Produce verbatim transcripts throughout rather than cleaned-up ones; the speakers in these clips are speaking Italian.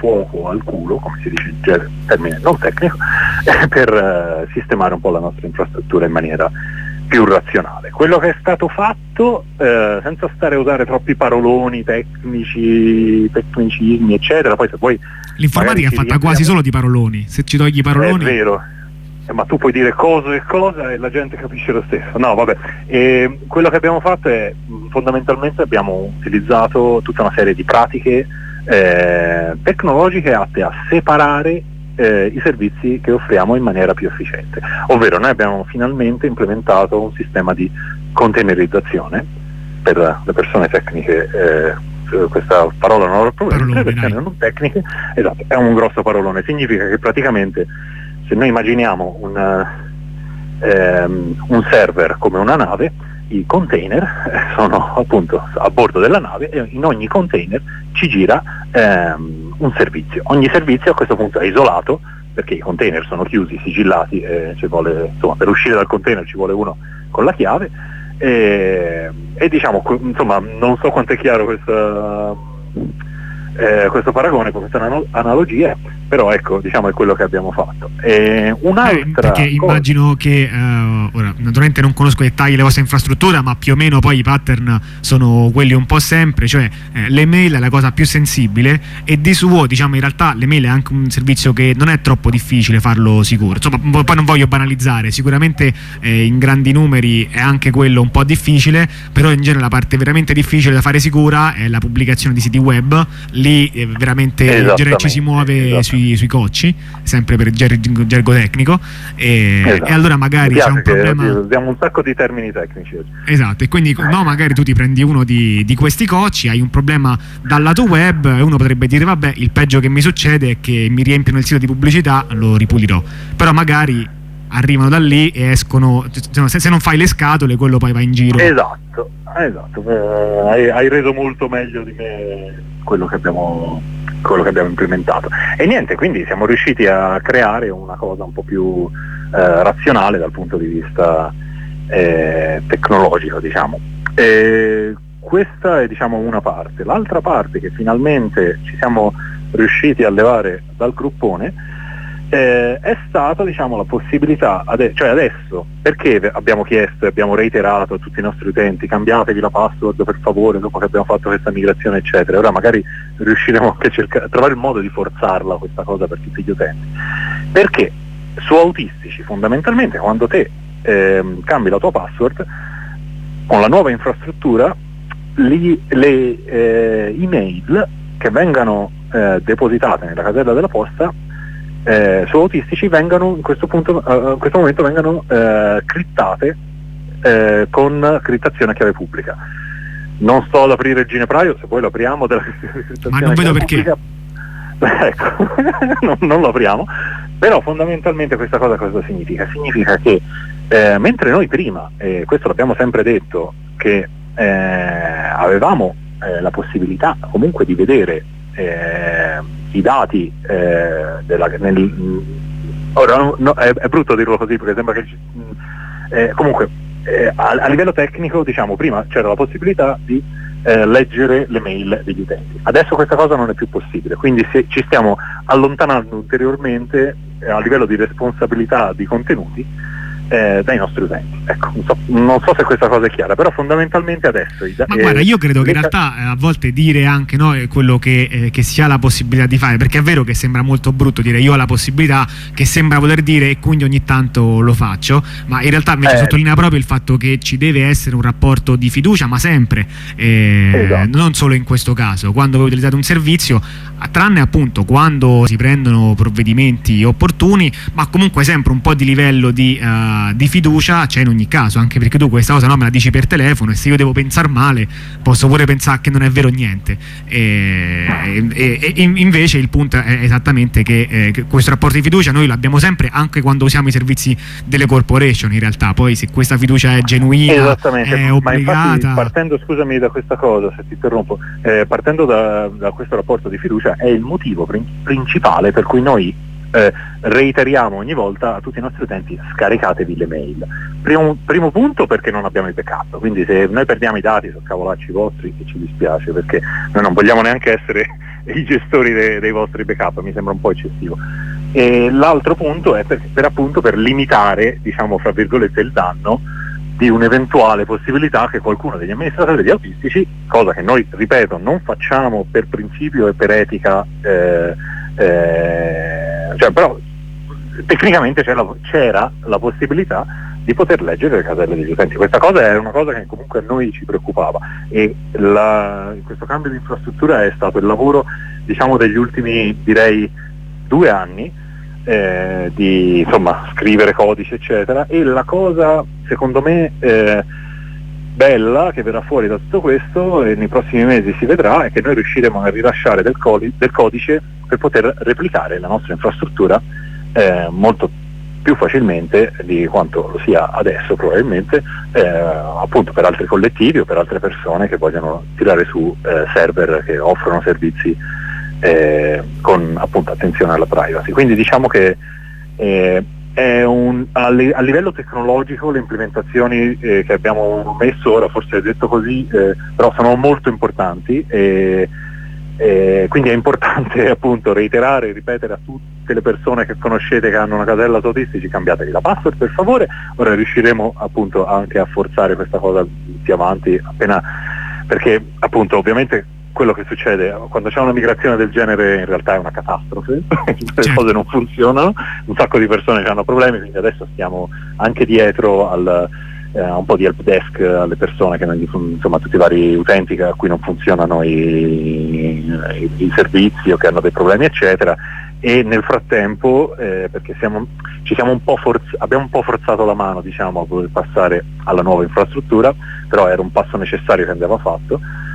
fuoco al culo, come si dice in termine non tecnico, per eh, sistemare un po' la nostra infrastruttura in maniera più razionale. Quello che è stato fatto, eh, senza stare a usare troppi paroloni tecnici, tecnicismi eccetera, poi se vuoi l'informatica è fatta quasi solo di paroloni, se ci togli i paroloni è vero, eh, ma tu puoi dire cosa e cosa e la gente capisce lo stesso. No vabbè, e quello che abbiamo fatto è fondamentalmente abbiamo utilizzato tutta una serie di pratiche eh, tecnologiche atte a separare Eh, i servizi che offriamo in maniera più efficiente, ovvero noi abbiamo finalmente implementato un sistema di containerizzazione. Per le persone tecniche eh, questa parola non ho problemi, per le persone non tecniche, esatto, è un grosso parolone, significa che praticamente se noi immaginiamo un, ehm, un server come una nave, i container sono appunto a bordo della nave e in ogni container ci gira ehm, un servizio. Ogni servizio a questo punto è isolato perché i container sono chiusi, sigillati, e ci vuole, insomma, per uscire dal container ci vuole uno con la chiave e, e diciamo, insomma, non so quanto è chiaro questa, eh, questo paragone, questa anal- analogia, però ecco, diciamo è quello che abbiamo fatto. E un'altra eh, perché cosa... immagino che uh, ora naturalmente non conosco i dettagli della vostra infrastruttura, ma più o meno poi i pattern sono quelli un po' sempre, cioè eh, l'email è la cosa più sensibile e di suo, diciamo, in realtà l'email è anche un servizio che non è troppo difficile farlo sicuro, insomma, poi non voglio banalizzare, sicuramente eh, in grandi numeri è anche quello un po' difficile, però in genere la parte veramente difficile da fare sicura è la pubblicazione di siti web, lì eh, veramente in genere ci si muove sui sui cocci, sempre per gergo, gergo tecnico e, esatto. E allora magari c'è un problema, usiamo un sacco di termini tecnici oggi. Esatto, e quindi no, magari tu ti prendi uno di, di questi cocci, hai un problema dal lato web e uno potrebbe dire vabbè, il peggio che mi succede è che mi riempiono il sito di pubblicità, lo ripulirò, però magari arrivano da lì e escono, se, se non fai le scatole quello poi va in giro. Esatto, esatto. Eh, hai, hai reso molto meglio di me quello che abbiamo quello che abbiamo implementato e niente, quindi siamo riusciti a creare una cosa un po' più eh, razionale dal punto di vista eh, tecnologico, diciamo. E questa è, diciamo, una parte. L'altra parte che finalmente ci siamo riusciti a levare dal gruppone Eh, è stata, diciamo, la possibilità, ade- cioè adesso, perché abbiamo chiesto e abbiamo reiterato a tutti i nostri utenti cambiatevi la password per favore dopo che abbiamo fatto questa migrazione eccetera, ora magari riusciremo anche a, cercare, a trovare il modo di forzarla questa cosa per tutti gli utenti, perché su Autistici fondamentalmente quando te ehm, cambi la tua password con la nuova infrastruttura li, le eh, email che vengano eh, depositate nella casella della posta Eh, su Autistici vengano in questo punto uh, in questo momento vengano uh, criptate uh, con crittazione a chiave pubblica. Non sto ad aprire il ginepraio, se poi lo apriamo della crittazione, ma non vedo perché pubblica, ecco, non, non lo apriamo, però fondamentalmente questa cosa cosa significa? Significa che eh, mentre noi prima, e questo l'abbiamo sempre detto, che eh, avevamo eh, la possibilità comunque di vedere eh, i dati eh, della, nel, ora no, no, è, è brutto dirlo così perché sembra che eh, comunque eh, a, a livello tecnico, diciamo, prima c'era la possibilità di eh, leggere le mail degli utenti, adesso questa cosa non è più possibile, quindi se ci stiamo allontanando ulteriormente eh, a livello di responsabilità di contenuti eh, dai nostri utenti. Ecco, non so, non so se questa cosa è chiara, però fondamentalmente adesso i, ma eh, guarda, io credo che in realtà eh, a volte dire anche no, è quello che, eh, che si ha la possibilità di fare, perché è vero che sembra molto brutto dire io ho la possibilità, che sembra voler dire e quindi ogni tanto lo faccio, ma in realtà invece eh. sottolinea proprio il fatto che ci deve essere un rapporto di fiducia, ma sempre eh, esatto. Non solo in questo caso, quando voi utilizzate un servizio, tranne appunto quando si prendono provvedimenti opportuni, ma comunque sempre un po' di livello di, uh, di fiducia c'è in ogni caso, anche perché tu questa cosa no, me la dici per telefono e se io devo pensare male posso pure pensare che non è vero niente e, e, e invece il punto è esattamente che, eh, che questo rapporto di fiducia noi l'abbiamo sempre anche quando usiamo i servizi delle corporation, in realtà poi se questa fiducia è genuina, è obbligata. Ma infatti, partendo, scusami da questa cosa se ti interrompo, eh, partendo da, da questo rapporto di fiducia è il motivo prin- principale per cui noi eh, reiteriamo ogni volta a tutti i nostri utenti scaricatevi le mail. Primo, primo punto perché non abbiamo i backup, quindi se noi perdiamo i dati sono cavolacci vostri e ci dispiace perché noi non vogliamo neanche essere i gestori de, dei vostri backup, mi sembra un po' eccessivo. E l'altro punto è per, per appunto per limitare, diciamo fra virgolette, il danno di un'eventuale possibilità che qualcuno degli amministratori di autistici, cosa che noi, ripeto, non facciamo per principio e per etica, eh, eh, cioè, però tecnicamente c'era la, c'era la possibilità di poter leggere le caselle degli utenti. Questa cosa è una cosa che comunque a noi ci preoccupava, e la, questo cambio di infrastruttura è stato il lavoro, diciamo, degli ultimi, direi, due anni, eh, di insomma scrivere codice eccetera, e la cosa secondo me eh, bella che verrà fuori da tutto questo, e nei prossimi mesi si vedrà, è che noi riusciremo a rilasciare del, codi- del codice per poter replicare la nostra infrastruttura eh, molto più facilmente di quanto lo sia adesso probabilmente, eh, appunto per altri collettivi o per altre persone che vogliono tirare su eh, server che offrono servizi eh, con appunto attenzione alla privacy. Quindi diciamo che eh, è un, a, li, a livello tecnologico le implementazioni eh, che abbiamo messo ora, forse è detto così, eh, però sono molto importanti, e, e quindi è importante appunto reiterare e ripetere a tutte le persone che conoscete che hanno una casella autistici: cambiatevi la password per favore. Ora riusciremo appunto anche a forzare questa cosa più avanti appena, perché appunto ovviamente quello che succede quando c'è una migrazione del genere in realtà è una catastrofe, le cose non funzionano, un sacco di persone hanno problemi, quindi adesso stiamo anche dietro al, eh, un po' di help desk alle persone, che insomma tutti i vari utenti a cui non funzionano i, i, i servizi o che hanno dei problemi eccetera, e nel frattempo eh, perché siamo, ci siamo un po' forz- abbiamo un po' forzato la mano, diciamo, a poter passare alla nuova infrastruttura, però era un passo necessario che andava fatto.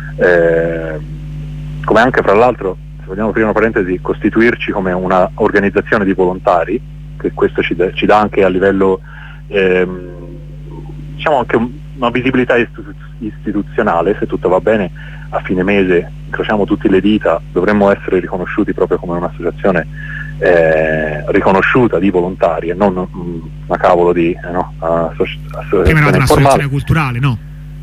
Eh, come anche fra l'altro, se vogliamo aprire una parentesi, costituirci come una organizzazione di volontari, che questo ci, de- ci dà anche a livello ehm, diciamo anche un- una visibilità istitu- istituzionale. Se tutto va bene, a fine mese, incrociamo tutte le dita, dovremmo essere riconosciuti proprio come un'associazione eh, riconosciuta di volontari e non mh, una cavolo di eh, no, associ- associazione prima era un'associazione informale. culturale, no?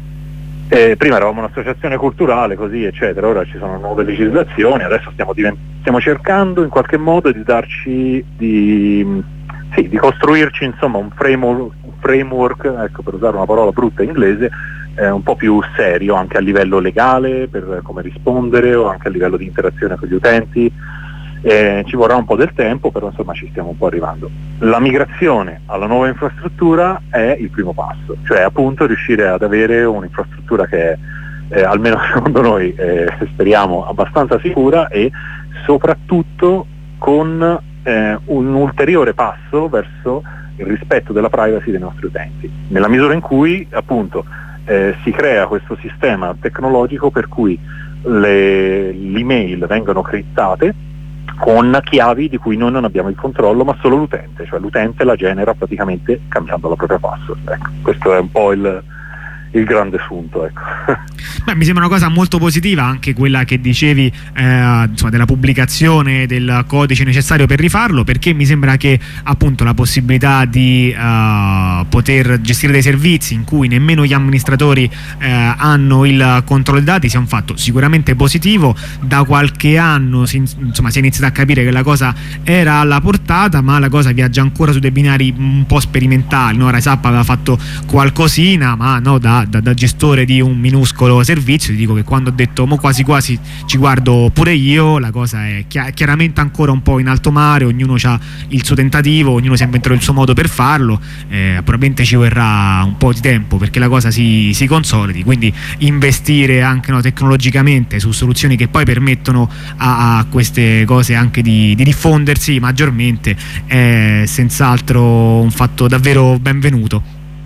Eh, prima eravamo un'associazione culturale, così eccetera, ora ci sono nuove legislazioni, adesso stiamo, divent- stiamo cercando in qualche modo di darci, di, sì, di costruirci insomma un framework, un framework, ecco, per usare una parola brutta inglese, eh, un po' più serio anche a livello legale, per come rispondere, o anche a livello di interazione con gli utenti. Eh, ci vorrà un po' del tempo, però insomma ci stiamo un po' arrivando. La migrazione alla nuova infrastruttura è il primo passo, cioè appunto riuscire ad avere un'infrastruttura che è, eh, almeno secondo noi, eh, speriamo, abbastanza sicura, e soprattutto con eh, un ulteriore passo verso il rispetto della privacy dei nostri utenti, nella misura in cui appunto eh, si crea questo sistema tecnologico per cui le, le email vengono criptate con chiavi di cui noi non abbiamo il controllo, ma solo l'utente, cioè l'utente la genera praticamente cambiando la propria password. Ecco, questo è un po' il, il grande assunto, ecco. Beh, mi sembra una cosa molto positiva anche quella che dicevi eh, insomma, della pubblicazione del codice necessario per rifarlo, perché mi sembra che appunto la possibilità di uh, poter gestire dei servizi in cui nemmeno gli amministratori eh, hanno il controllo dei dati sia un fatto sicuramente positivo. Da qualche anno si, insomma, si è iniziato a capire che la cosa era alla portata, ma la cosa viaggia ancora su dei binari un po' sperimentali, no? RiseUp aveva fatto qualcosina, ma no, da, da, da gestore di un minuscolo servizio ti dico che quando ho detto mo quasi quasi ci guardo pure io, la cosa è chi- chiaramente ancora un po' in alto mare, ognuno ha il suo tentativo, ognuno si inventerà il suo modo per farlo, eh, probabilmente ci vorrà un po' di tempo perché la cosa si, si consolidi, quindi investire anche no, tecnologicamente su soluzioni che poi permettono a, a queste cose anche di, di diffondersi maggiormente è senz'altro un fatto davvero benvenuto.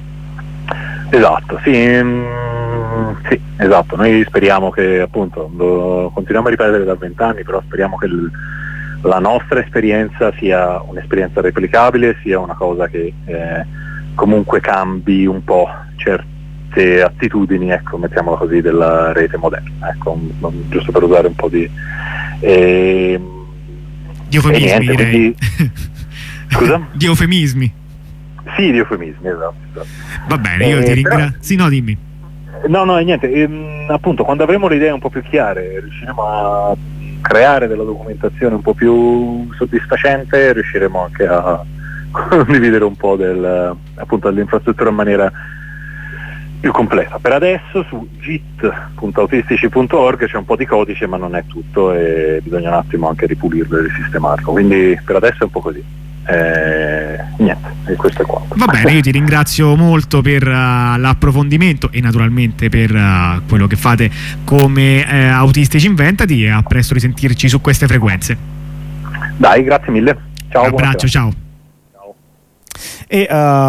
Esatto, sì, mm, sì, esatto, noi speriamo che appunto, lo continuiamo a ripetere da vent'anni, però speriamo che il, la nostra esperienza sia un'esperienza replicabile, sia una cosa che eh, comunque cambi un po' certe attitudini, ecco, mettiamola così, della rete moderna, ecco, giusto per usare un po' di eh, di eufemismi, niente, direi. quindi, scusa? Di eufemismi. Sì, di eufemismi, esatto, esatto. Va bene, io eh, ti ringrazio. però... Sì, no, dimmi. No, no, niente, ehm, appunto quando avremo le idee un po' più chiare riusciremo a creare della documentazione un po' più soddisfacente, riusciremo anche a condividere un po' del, appunto, dell'infrastruttura in maniera più completa. Per adesso su git punto autistici punto org c'è un po' di codice, ma non è tutto e bisogna un attimo anche ripulirlo e risistemarlo, quindi per adesso è un po' così. Eh, niente, e questo è quanto. Va bene, io ti ringrazio molto per uh, l'approfondimento e naturalmente per uh, quello che fate come uh, Autistici Inventati, e a presto risentirci su queste frequenze. Dai, grazie mille. Ciao. Un abbraccio, ciao. Ciao. E, uh...